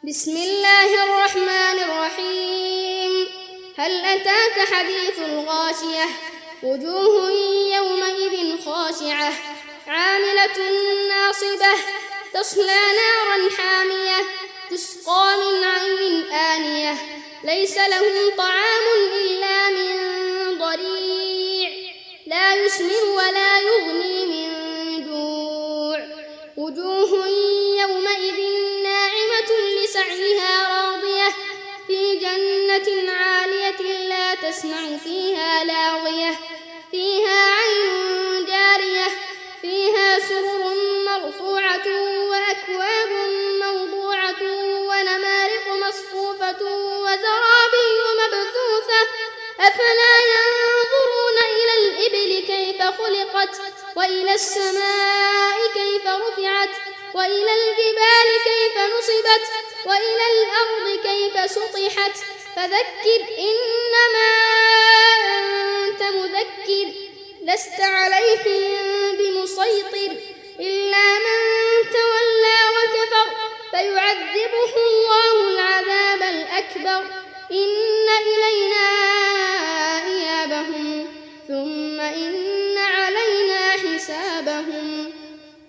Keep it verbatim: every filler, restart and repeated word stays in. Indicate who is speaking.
Speaker 1: بسم الله الرحمن الرحيم. هل أتاك حديث الغاشية؟ وجوه يومئذ خاشعة عاملة ناصبة تصلى نارا حامية تسقى من عين آنية ليس لهم طعام إلا من ضريع لا يسمن ولا يغني من جوع. وجوه يومئذ ناعمة لسعيها راضية في جنة عالية لا تسمع فيها لاغية فيها عين جارية فيها سرر مرفوعة وأكواب موضوعة ونمارق مصفوفة وزرابي مبثوثة أفلا ينظرون إلى الإبل كيف خلقت وإلى السماء كيف رفعت وإلى الجبال كيف نصبت وإلى الأرض كيف سطحت فذكر إنما أنت مذكر لست عليهم بمسيطر إلا من تولى وكفر فيعذبه الله العذاب الأكبر إن إلينا